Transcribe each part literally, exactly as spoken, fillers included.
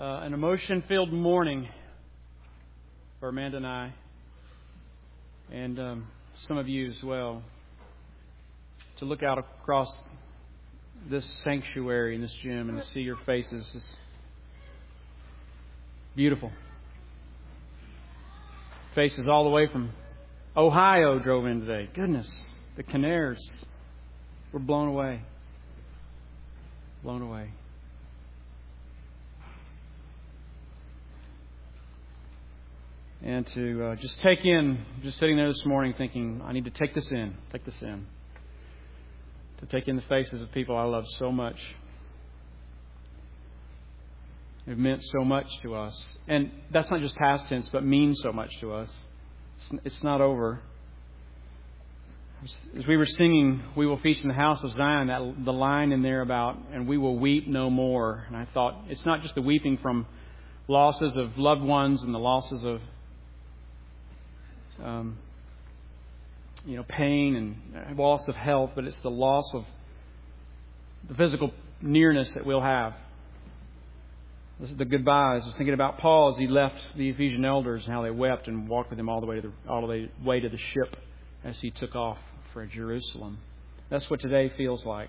uh, an emotion-filled morning for Amanda and I, and um, some of you as well, to look out across this sanctuary and this gym and to see your faces is beautiful. Faces all the way from Ohio drove in today. Goodness, the Canaires were blown away. Blown away. And to uh, just take in, just sitting there this morning thinking, I need to take this in, take this in. To take in the faces of people I love so much. It meant so much to us. And that's not just past tense, but means so much to us. It's, it's not over. As we were singing, We Will Feast in the House of Zion, that the line in there about, and we will weep no more. And I thought, it's not just the weeping from losses of loved ones and the losses of Um, you know, pain and loss of health, but it's the loss of the physical nearness that we'll have. This is the goodbyes. I was thinking about Paul as he left the Ephesian elders and how they wept and walked with him all the way to the all the way to the ship as he took off for Jerusalem. That's what today feels like.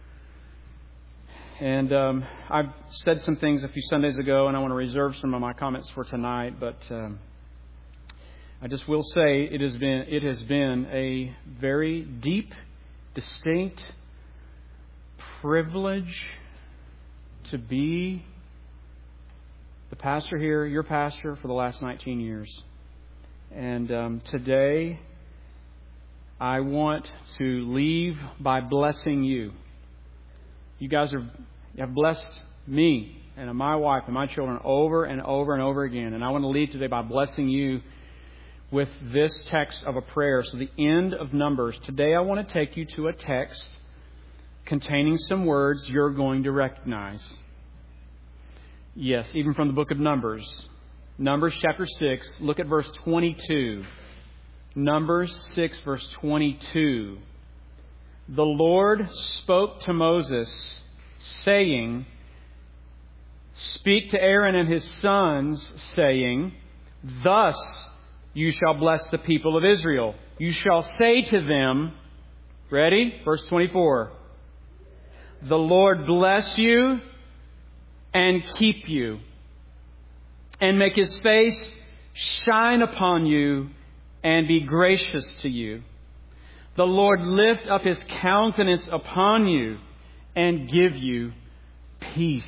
And um, I've said some things a few Sundays ago, and I want to reserve some of my comments for tonight, but. Um, I just will say it has been it has been a very deep, distinct privilege to be the pastor here, your pastor, for the last nineteen years. And um, today, I want to leave by blessing you. You guys are you have blessed me and my wife and my children over and over and over again. And I want to leave today by blessing you with this text of a prayer. So the end of Numbers. Today I want to take you to a text containing some words you're going to recognize. Yes, even from the book of Numbers. Numbers chapter six. Look at verse twenty-two. Numbers six verse twenty-two. The Lord spoke to Moses, saying, Speak to Aaron and his sons, saying, Thus you shall bless the people of Israel. You shall say to them, ready? Verse twenty-four. The Lord bless you and keep you, and make His face shine upon you and be gracious to you. The Lord lift up His countenance upon you and give you peace.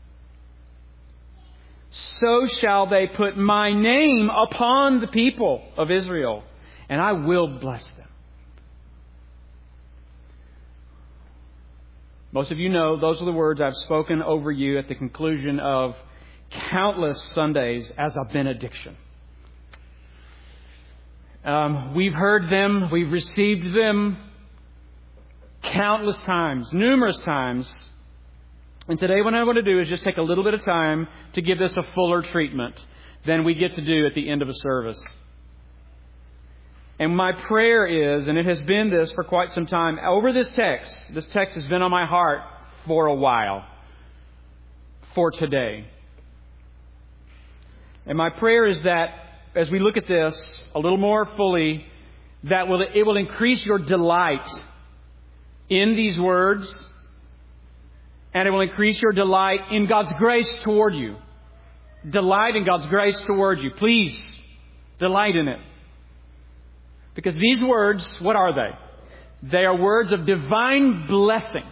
So shall they put my name upon the people of Israel, and I will bless them. Most of you know those are the words I've spoken over you at the conclusion of countless Sundays as a benediction. Um, we've heard them, we've received them countless times, numerous times. And today what I want to do is just take a little bit of time to give this a fuller treatment than we get to do at the end of a service. And my prayer is, and it has been this for quite some time, over this text, this text has been on my heart for a while, for today. And my prayer is that as we look at this a little more fully, that will it will increase your delight in these words. And it will increase your delight in God's grace toward you. Delight in God's grace toward you. Please, delight in it. Because these words, what are they? They are words of divine blessing.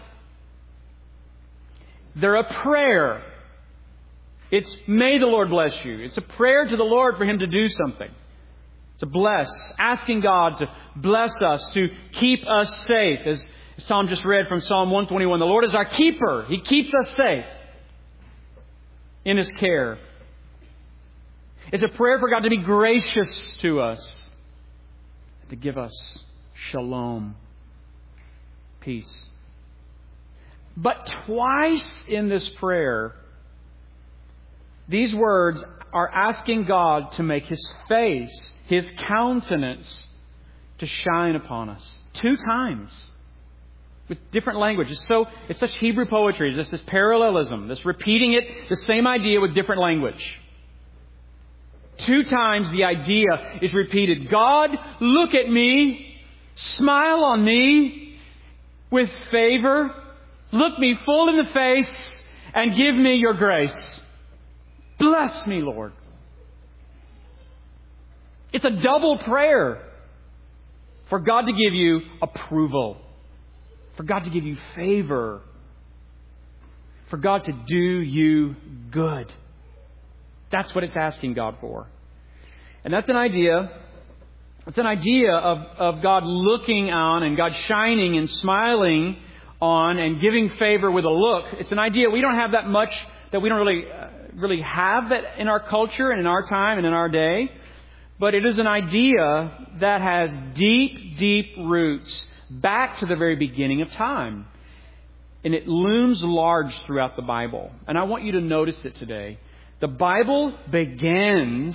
They're a prayer. It's, may the Lord bless you. It's a prayer to the Lord for Him to do something. To bless. Asking God to bless us, to keep us safe. As As Tom just read from Psalm one twenty-one, the Lord is our keeper. He keeps us safe in His care. It's a prayer for God to be gracious to us, to give us shalom, peace. But twice in this prayer, these words are asking God to make His face, His countenance, to shine upon us. Two times. with different language. It's so, it's such Hebrew poetry. It's just this parallelism, this repeating it, the same idea with different language. Two times the idea is repeated. God, look at me, smile on me with favor, look me full in the face, and give me your grace. Bless me, Lord. It's a double prayer for God to give you approval, for God to give you favor, for God to do you good. That's what it's asking God for. And that's an idea. It's an idea of, of God looking on and God shining and smiling on and giving favor with a look. It's an idea we don't have that much, that we don't really, uh, really have that in our culture and in our time and in our day. But it is an idea that has deep, deep roots back to the very beginning of time. And it looms large throughout the Bible. And I want you to notice it today. The Bible begins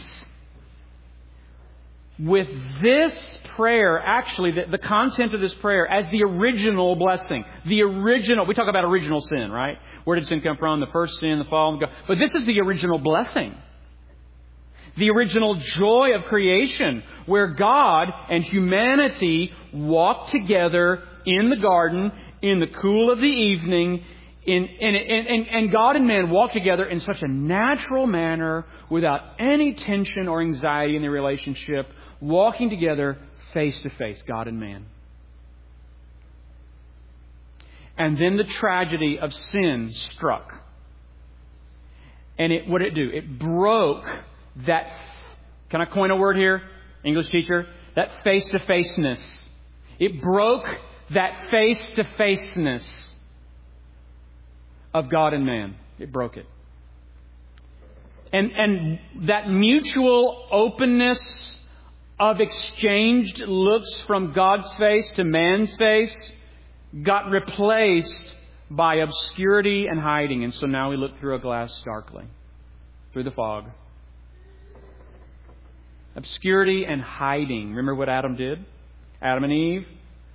with this prayer, actually, the, the content of this prayer, as the original blessing. The original, we talk about original sin, right? Where did sin come from? The first sin, the fall. But this is the original blessing. The original joy of creation, where God and humanity walked together in the garden in the cool of the evening. In, in, in, and God and man walked together in such a natural manner without any tension or anxiety in their relationship, walking together face to face, God and man. And then the tragedy of sin struck. And it, what did it do? It broke that, can I coin a word here, English teacher? That face-to-faceness. It broke that face-to-faceness of God and man. It broke it. And, and that mutual openness of exchanged looks from God's face to man's face got replaced by obscurity and hiding. And so now we look through a glass darkly, through the fog. Obscurity and hiding. Remember what Adam did? Adam and Eve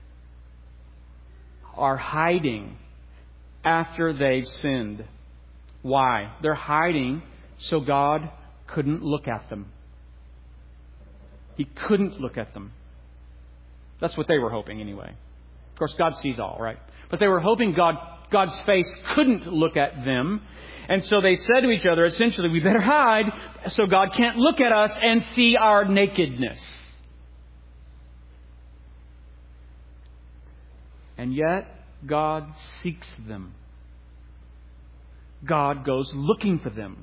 are hiding after they've sinned. Why? They're hiding so God couldn't look at them. He couldn't look at them. That's what they were hoping anyway. Of course, God sees all, right? But they were hoping God, God's face couldn't look at them. And so they said to each other, essentially, we better hide so God can't look at us and see our nakedness. And yet, God seeks them. God goes looking for them.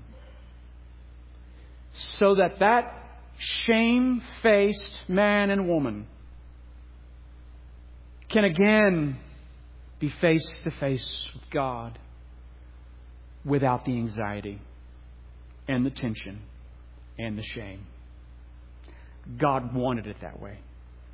So that that shame-faced man and woman can again be face to face with God without the anxiety and the tension and the shame. God wanted it that way.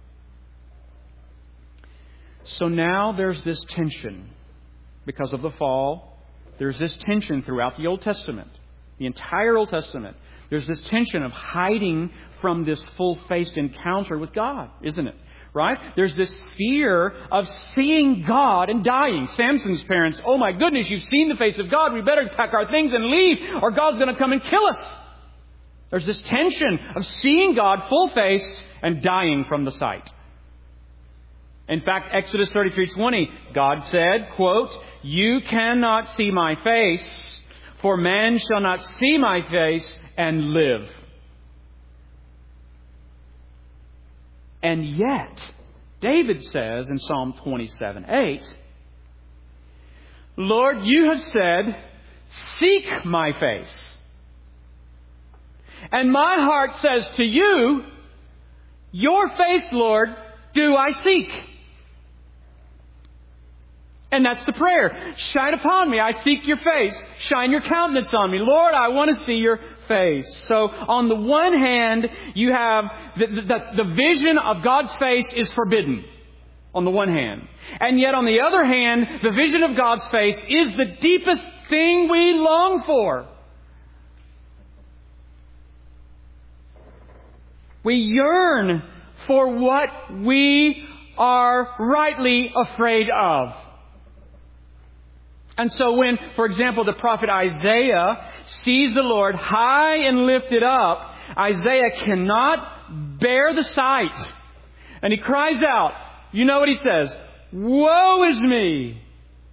So now there's this tension because of the fall. There's this tension throughout the Old Testament, the entire Old Testament. There's this tension of hiding from this full-faced encounter with God, isn't it? Right? There's this fear of seeing God and dying. Samson's parents, oh my goodness, you've seen the face of God. We better pack our things and leave or God's going to come and kill us. There's this tension of seeing God full-faced and dying from the sight. In fact, Exodus thirty-three twenty, God said, quote, "You cannot see my face, for man shall not see my face and live." And yet, David says in Psalm twenty-seven eight, "Lord, you have said, seek my face. And my heart says to you, your face, Lord, do I seek." And that's the prayer. Shine upon me. I seek your face. Shine your countenance on me. Lord, I want to see your face. So on the one hand, you have the, the, the vision of God's face is forbidden. On the one hand. And yet on the other hand, the vision of God's face is the deepest thing we long for. We yearn for what we are rightly afraid of. And so when, for example, the prophet Isaiah sees the Lord high and lifted up, Isaiah cannot bear the sight. And he cries out. You know what he says? Woe is me!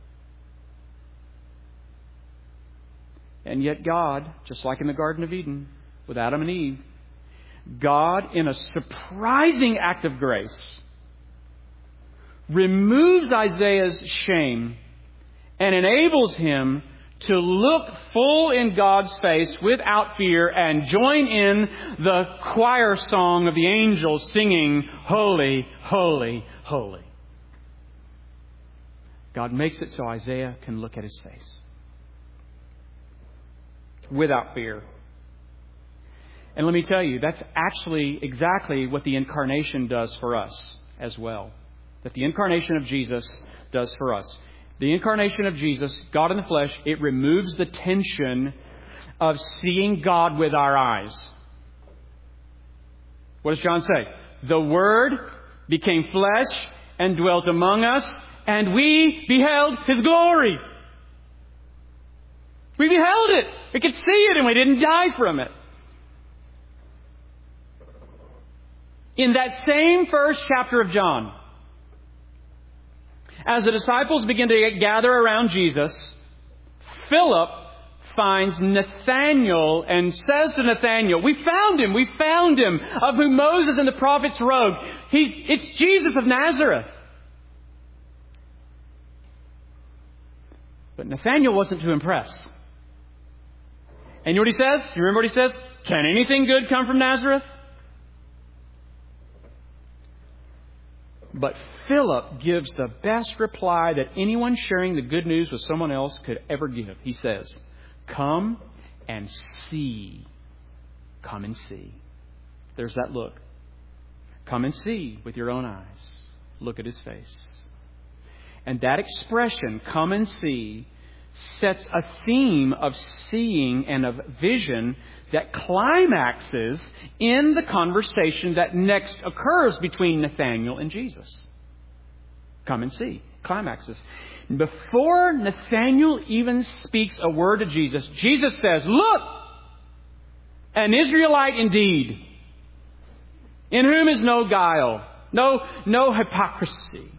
And yet God, just like in the Garden of Eden with Adam and Eve, God, in a surprising act of grace, removes Isaiah's shame and enables him to look full in God's face without fear and join in the choir song of the angels singing, Holy, Holy, Holy. God makes it so Isaiah can look at his face without fear. And let me tell you, that's actually exactly what the incarnation does for us as well. That the incarnation of Jesus does for us. The incarnation of Jesus, God in the flesh, it removes the tension of seeing God with our eyes. What does John say? The Word became flesh and dwelt among us, and we beheld His glory. We beheld it. We could see it, and we didn't die from it. In that same first chapter of John, as the disciples begin to gather around Jesus, Philip finds Nathanael and says to Nathanael, we found him, we found him, of whom Moses and the prophets wrote. He's, it's Jesus of Nazareth. But Nathanael wasn't too impressed. And you know what he says? You remember what he says? Can anything good come from Nazareth? But Philip gives the best reply that anyone sharing the good news with someone else could ever give. He says, come and see. Come and see. There's that look. Come and see with your own eyes. Look at his face. And that expression, come and see, sets a theme of seeing and of vision that climaxes in the conversation that next occurs between Nathanael and Jesus. Come and see. Climaxes. Before Nathanael even speaks a word to Jesus, Jesus says, look, an Israelite indeed, in whom is no guile, no, no hypocrisy.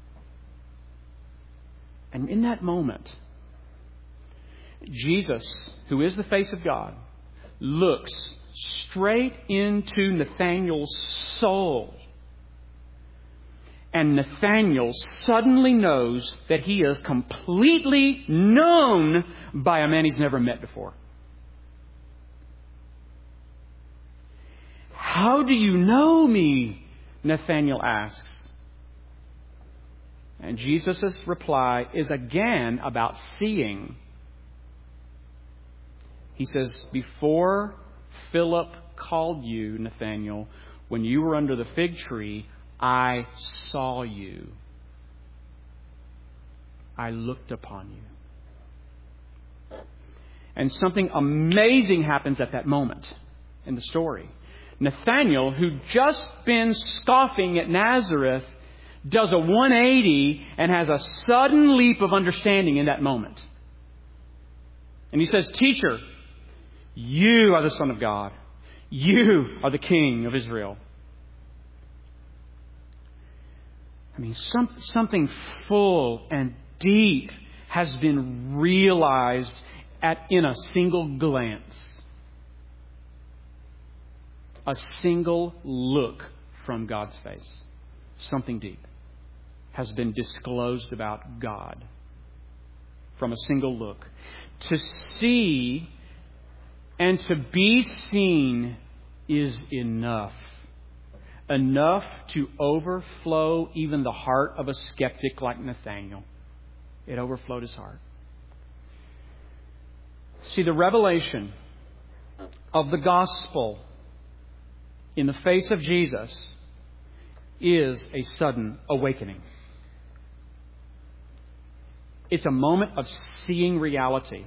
And in that moment, Jesus, who is the face of God, looks straight into Nathanael's soul. And Nathanael suddenly knows that he is completely known by a man he's never met before. How do you know me? Nathanael asks. And Jesus' reply is again about seeing. He says, before Philip called you, Nathanael, when you were under the fig tree, I saw you. I looked upon you. And something amazing happens at that moment in the story. Nathanael, who'd just been scoffing at Nazareth, does a one eighty and has a sudden leap of understanding in that moment. And he says, Teacher, you are the Son of God. You are the King of Israel. I mean, some, something full and deep has been realized at in a single glance. A single look from God's face. Something deep has been disclosed about God from a single look. To see and to be seen is enough. Enough to overflow even the heart of a skeptic like Nathanael. It overflowed his heart. See, the revelation of the gospel in the face of Jesus is a sudden awakening. It's a moment of seeing reality.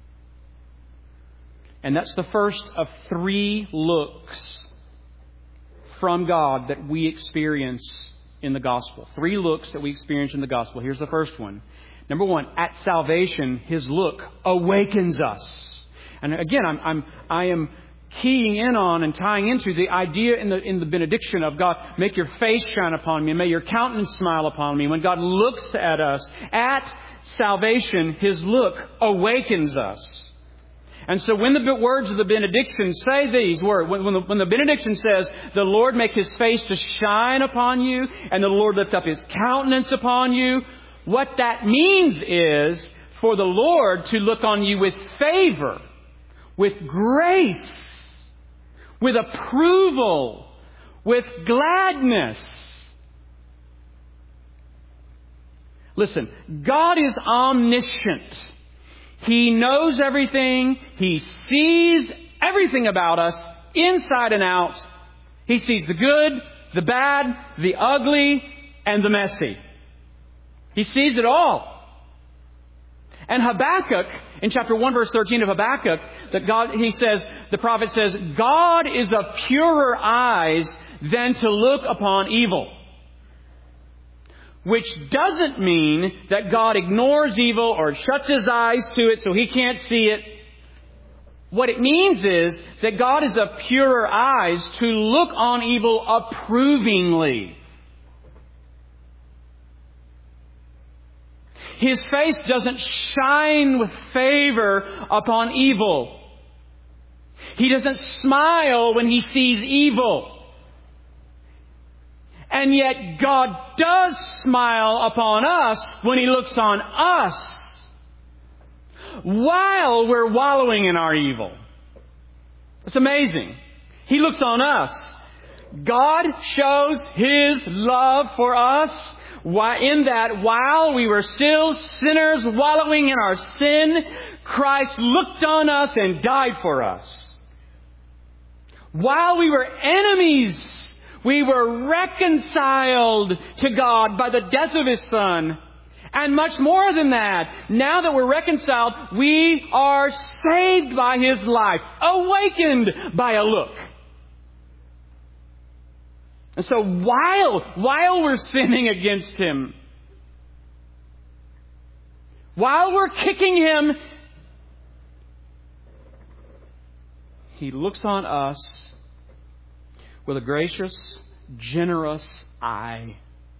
And that's the first of three looks from God that we experience in the gospel. Three looks that we experience in the gospel. Here's the first one. Number one, at salvation, His look awakens us. And again, I'm, I'm, I am keying in on and tying into the idea in the, in the benediction of God, make your face shine upon me, and may your countenance smile upon me. When God looks at us, at salvation, His look awakens us. And so when the words of the benediction say these words, when, when, the, when the benediction says, the Lord make His face to shine upon you, and the Lord lift up His countenance upon you, what that means is for the Lord to look on you with favor, with grace, with approval, with gladness. Listen, God is omniscient. He knows everything. He sees everything about us, inside and out. He sees the good, the bad, the ugly, and the messy. He sees it all. And Habakkuk, in chapter one, verse thirteen of Habakkuk, that God, he says, the prophet says, God is of purer eyes than to look upon evil. Which doesn't mean that God ignores evil or shuts His eyes to it so He can't see it. What it means is that God is of purer eyes to look on evil approvingly. His face doesn't shine with favor upon evil. He doesn't smile when He sees evil. And yet God does smile upon us when He looks on us while we're wallowing in our evil. It's amazing. He looks on us. God shows His love for us in that while we were still sinners wallowing in our sin, Christ looked on us and died for us. While we were enemies, we were reconciled to God by the death of His Son. And much more than that, now that we're reconciled, we are saved by His life, awakened by a look. And so while, while we're sinning against Him, while we're kicking Him, He looks on us with a gracious, generous eye.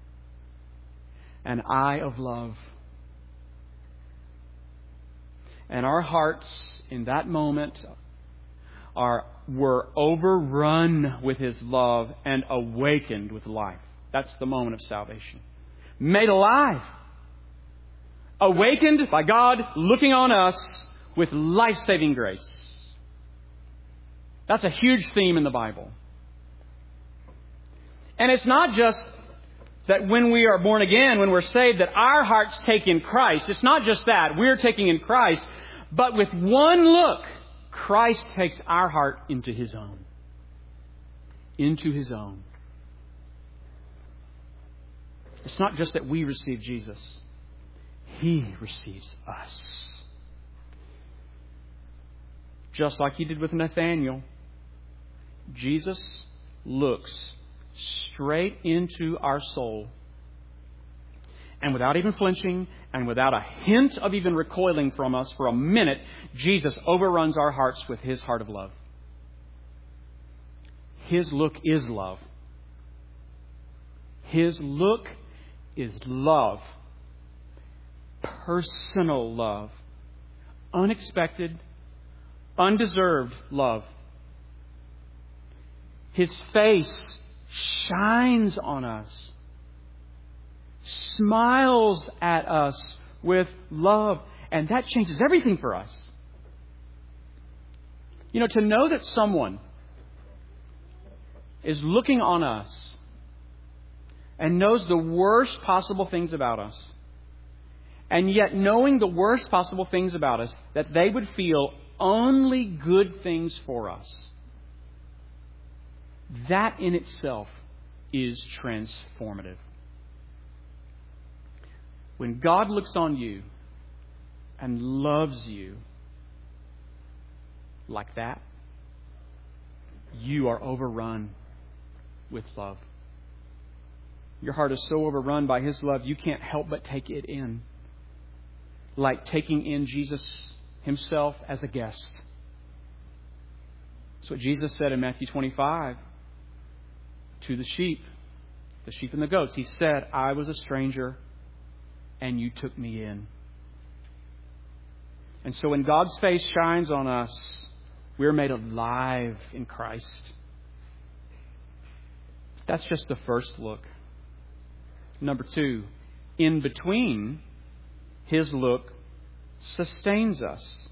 An eye of love. And our hearts in that moment are were overrun with His love and awakened with life. That's the moment of salvation. Made alive. Awakened by God looking on us with life-saving grace. That's a huge theme in the Bible. And it's not just that when we are born again, when we're saved, that our hearts take in Christ. It's not just that. We're taking in Christ. But with one look, Christ takes our heart into His own. Into His own. It's not just that we receive Jesus. He receives us. Just like He did with Nathanael, Jesus looks straight into our soul. And without even flinching and without a hint of even recoiling from us for a minute, Jesus overruns our hearts with His heart of love. His look is love. His look is love. Personal love. Unexpected, undeserved love. His face shines on us, smiles at us with love, and that changes everything for us. You know, to know that someone is looking on us and knows the worst possible things about us, and yet knowing the worst possible things about us, that they would feel only good things for us. That in itself is transformative. When God looks on you and loves you like that, you are overrun with love. Your heart is so overrun by His love, you can't help but take it in. like taking in Jesus himself as a guest. That's what Jesus said in Matthew twenty-five to the sheep, the sheep and the goats. He said, I was a stranger and you took me in. And so when God's face shines on us, we're made alive in Christ. That's just the first look. Number two, in between, His look sustains us.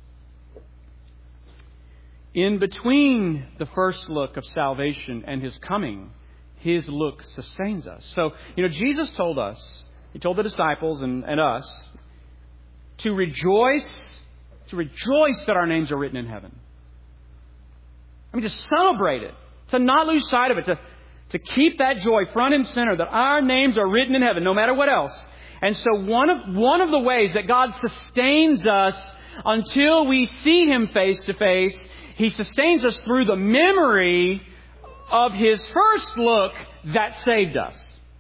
In between the first look of salvation and His coming, His look sustains us. So, you know, Jesus told us, He told the disciples and, and us, to rejoice, to rejoice that our names are written in heaven. I mean, to celebrate it, to not lose sight of it, to, to keep that joy front and center, that our names are written in heaven, no matter what else. And so one of, one of the ways that God sustains us until we see Him face to face, He sustains us through the memory of His first look that saved us.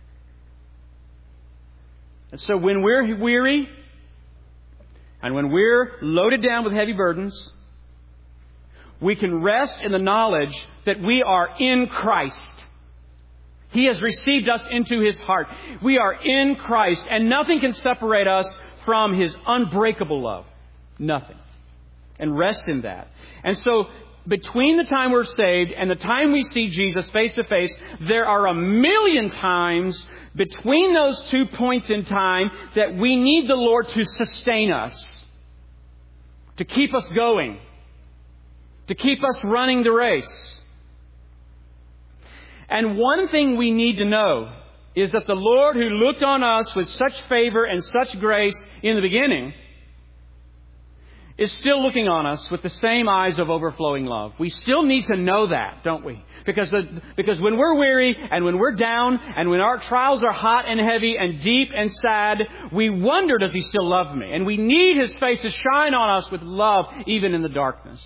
And so when we're weary and when we're loaded down with heavy burdens, we can rest in the knowledge that we are in Christ. He has received us into His heart. We are in Christ, and nothing can separate us from His unbreakable love. Nothing. And rest in that. And so, between the time we're saved and the time we see Jesus face to face, there are a million times between those two points in time that we need the Lord to sustain us, to keep us going, to keep us running the race. And one thing we need to know is that the Lord, who looked on us with such favor and such grace in the beginning, is still looking on us with the same eyes of overflowing love. We still need to know that, don't we? Because the, because when we're weary and when we're down and when our trials are hot and heavy and deep and sad, we wonder, does He still love me? And we need His face to shine on us with love even in the darkness.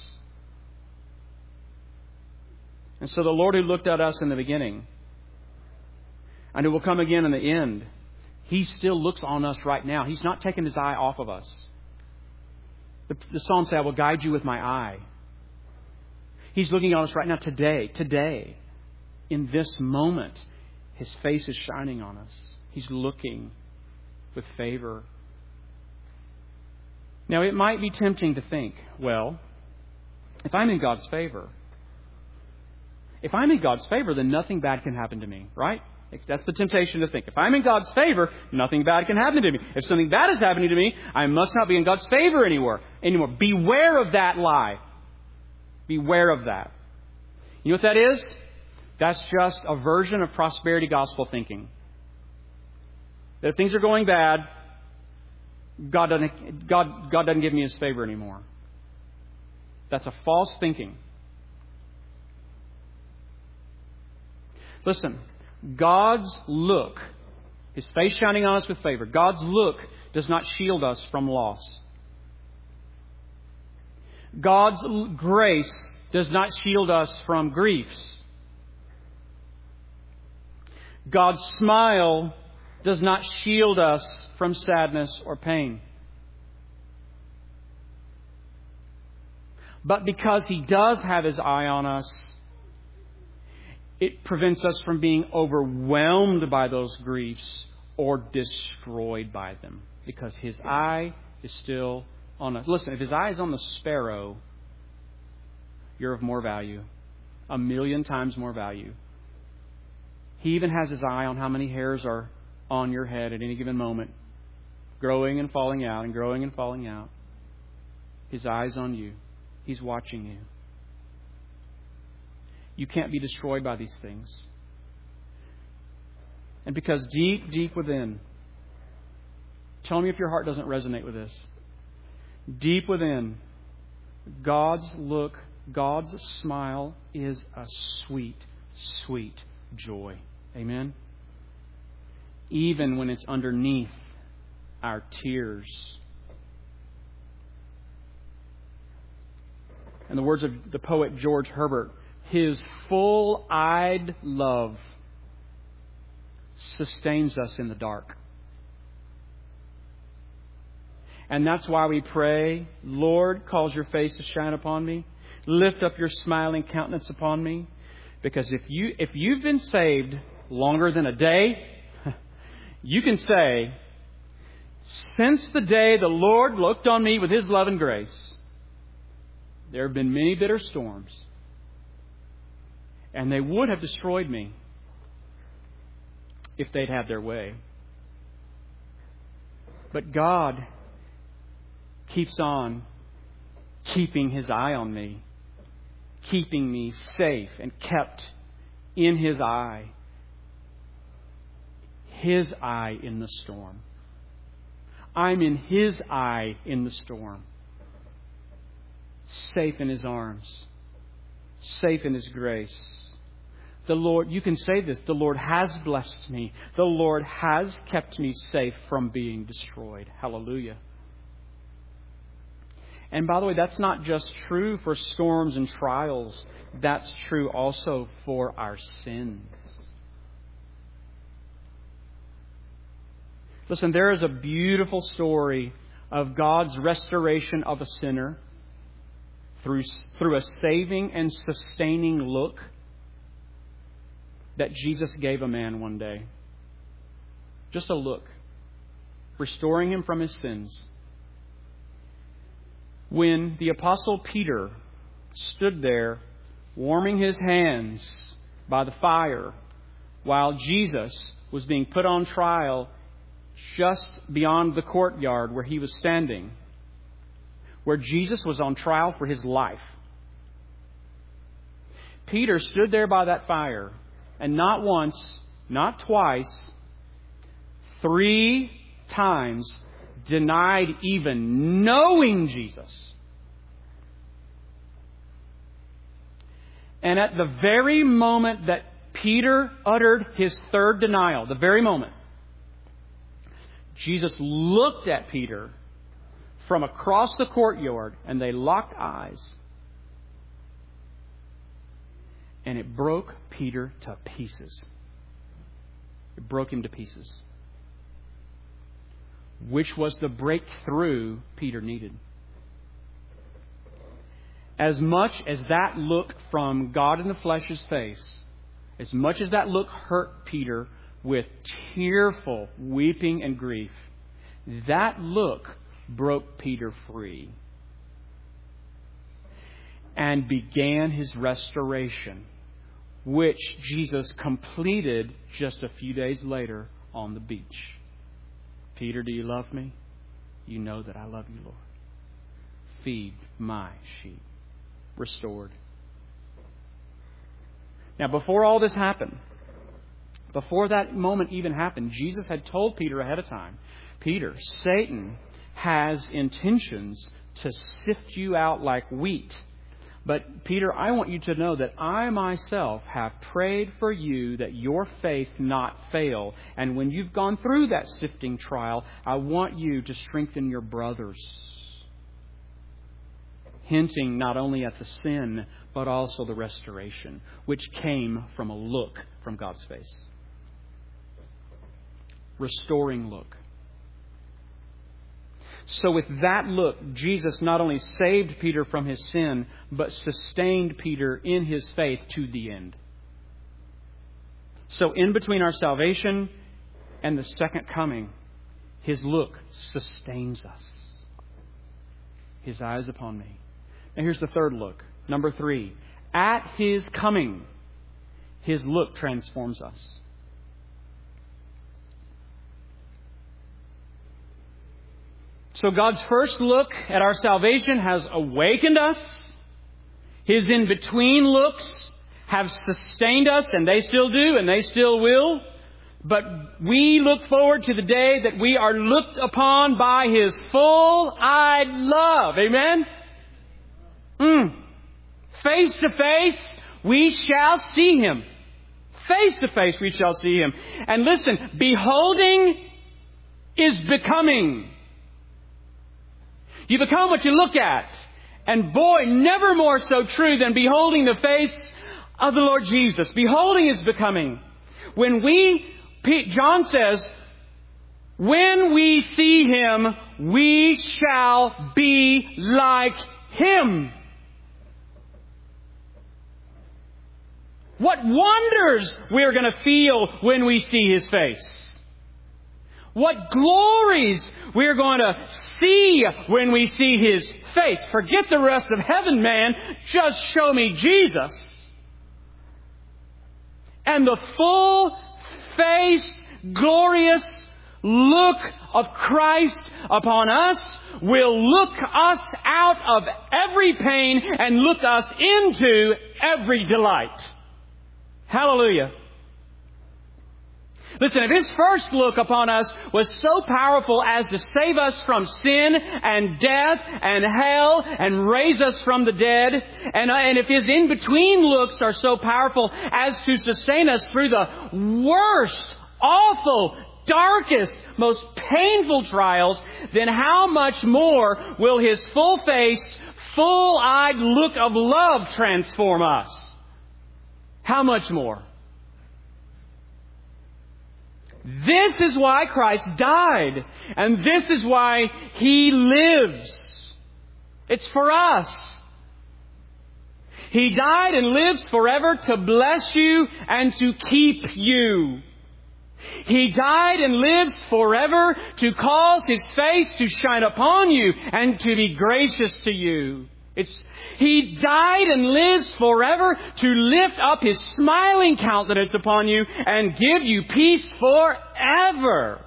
And so the Lord who looked at us in the beginning and who will come again in the end, He still looks on us right now. He's not taken His eye off of us. The, the Psalm said, I will guide you with my eye. He's looking on us right now today, today, in this moment. His face is shining on us. He's looking with favor. Now, it might be tempting to think, well, if I'm in God's favor, If I'm in God's favor, then nothing bad can happen to me, right? That's the temptation to think. If I'm in God's favor, nothing bad can happen to me. If something bad is happening to me, I must not be in God's favor anymore. Anymore. Beware of that lie. Beware of that. You know what that is? That's just a version of prosperity gospel thinking. That if things are going bad, God doesn't, God, God doesn't give me His favor anymore. That's a false thinking. Listen, God's look, His face shining on us with favor, God's look does not shield us from loss. God's grace does not shield us from griefs. God's smile does not shield us from sadness or pain. But because He does have His eye on us, it prevents us from being overwhelmed by those griefs or destroyed by them. Because His eye is still on us. Listen, if His eye is on the sparrow, you're of more value. A million times more value. He even has His eye on how many hairs are on your head at any given moment. Growing and falling out and growing and falling out. His eye's on you. He's watching you. You can't be destroyed by these things. And because deep, deep within, tell me if your heart doesn't resonate with this. Deep within, God's look, God's smile is a sweet, sweet joy. Amen? Even when it's underneath our tears. In the words of the poet George Herbert, His full-eyed love sustains us in the dark. And that's why we pray, Lord, cause your face to shine upon me. Lift up your smiling countenance upon me. Because if you, if you've been saved longer than a day, you can say, since the day the Lord looked on me with His love and grace, there have been many bitter storms. And they would have destroyed me if they'd had their way. But God keeps on keeping His eye on me, keeping me safe and kept in His eye. His eye in the storm. I'm in His eye in the storm. Safe in His arms. Safe in His grace. The Lord, you can say this, the Lord has blessed me. The Lord has kept me safe from being destroyed. Hallelujah. And by the way, that's not just true for storms and trials. That's true also for our sins. Listen, there is a beautiful story of God's restoration of a sinner through, through a saving and sustaining look that Jesus gave a man one day. Just a look. Restoring him from his sins. When the Apostle Peter stood there warming his hands by the fire while Jesus was being put on trial just beyond the courtyard where he was standing, where Jesus was on trial for his life. Peter stood there by that fire and not once, not twice, three times denied even knowing Jesus. And at the very moment that Peter uttered his third denial, the very moment, Jesus looked at Peter from across the courtyard and they locked eyes. And it broke Peter to pieces. It broke him to pieces. Which was the breakthrough Peter needed. As much as that look from God in the flesh's face, as much as that look hurt Peter with tearful weeping and grief, that look broke Peter free and began his restoration, which Jesus completed just a few days later on the beach. Peter, do you love me? You know that I love you, Lord. Feed my sheep. Restored. Now, before all this happened, before that moment even happened, Jesus had told Peter ahead of time, Peter, Satan has intentions to sift you out like wheat. But Peter, I want you to know that I myself have prayed for you that your faith not fail. And when you've gone through that sifting trial, I want you to strengthen your brothers. Hinting not only at the sin, but also the restoration, which came from a look from God's face. Restoring look. So with that look, Jesus not only saved Peter from his sin, but sustained Peter in his faith to the end. So in between our salvation and the second coming, his look sustains us. His eyes upon me. Now here's the third look. Number three. At his coming, his look transforms us. So God's first look at our salvation has awakened us. His in-between looks have sustained us, and they still do, and they still will. But we look forward to the day that we are looked upon by His full-eyed love. Amen? Mm. Face to face, we shall see Him. Face to face, we shall see Him. And listen, beholding is becoming. You become what you look at. And boy, never more so true than beholding the face of the Lord Jesus. Beholding is becoming. When we, John says, when we see Him, we shall be like Him. What wonders we're going to feel when we see His face. What glories we're going to see when we see His face. Forget the rest of heaven, man. Just show me Jesus. And the full-faced, glorious look of Christ upon us will look us out of every pain and look us into every delight. Hallelujah. Listen, if His first look upon us was so powerful as to save us from sin and death and hell and raise us from the dead, and, uh, and if His in-between looks are so powerful as to sustain us through the worst, awful, darkest, most painful trials, then how much more will His full-faced, full-eyed look of love transform us? How much more? This is why Christ died. And this is why He lives. It's for us. He died and lives forever to bless you and to keep you. He died and lives forever to cause His face to shine upon you and to be gracious to you. It's, He died and lives forever to lift up His smiling countenance upon you and give you peace forever.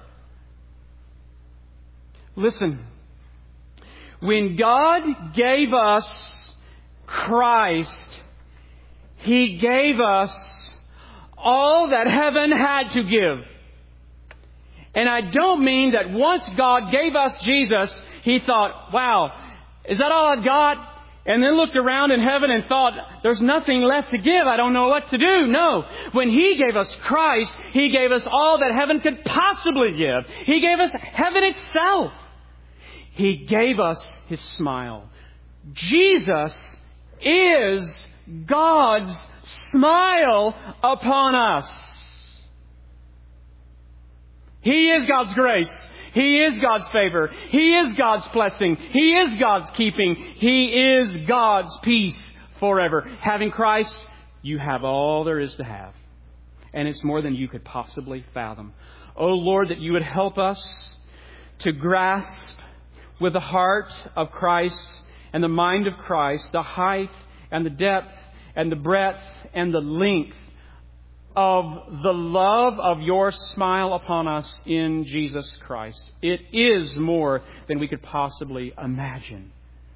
Listen, when God gave us Christ, He gave us all that heaven had to give. And I don't mean that once God gave us Jesus, He thought, wow, is that all I've got? And then looked around in heaven and thought, there's nothing left to give. I don't know what to do. No. When He gave us Christ, He gave us all that heaven could possibly give. He gave us heaven itself. He gave us His smile. Jesus is God's smile upon us. He is God's grace. He is God's favor. He is God's blessing. He is God's keeping. He is God's peace forever. Having Christ, you have all there is to have. And it's more than you could possibly fathom. Oh Lord, that You would help us to grasp with the heart of Christ and the mind of Christ the height and the depth and the breadth and the length of the love of Your smile upon us in Jesus Christ. It is more than we could possibly imagine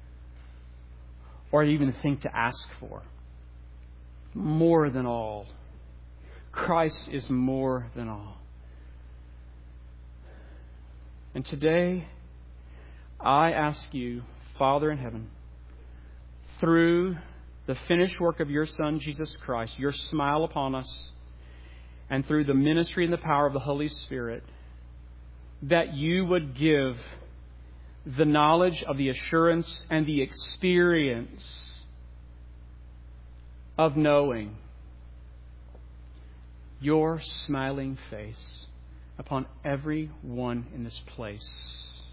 or even think to ask for. More than all. Christ is more than all. And today, I ask You, Father in heaven, through the finished work of Your Son, Jesus Christ, Your smile upon us, and through the ministry and the power of the Holy Spirit, that You would give the knowledge of the assurance and the experience of knowing Your smiling face upon every one in this place.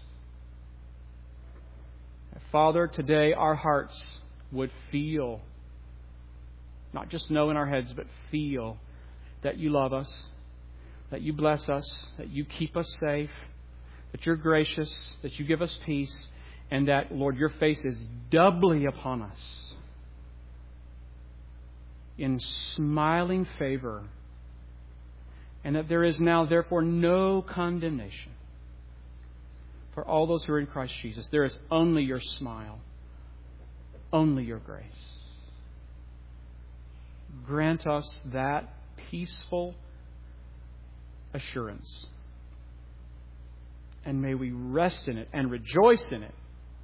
Father, today our hearts would feel, not just know in our heads, but feel that You love us, that You bless us, that You keep us safe, that You're gracious, that You give us peace, and that, Lord, Your face is doubly upon us in smiling favor, and that there is now, therefore, no condemnation for all those who are in Christ Jesus. There is only Your smile, only Your grace. Grant us that peaceful assurance. And may we rest in it and rejoice in it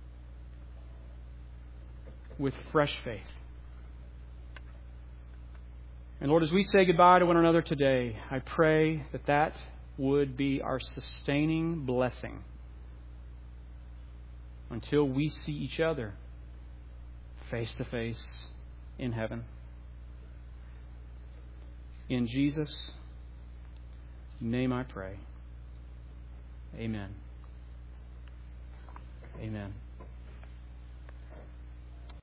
with fresh faith. And Lord, as we say goodbye to one another today, I pray that that would be our sustaining blessing until we see each other face to face in heaven. In Jesus' name I pray. Amen. Amen.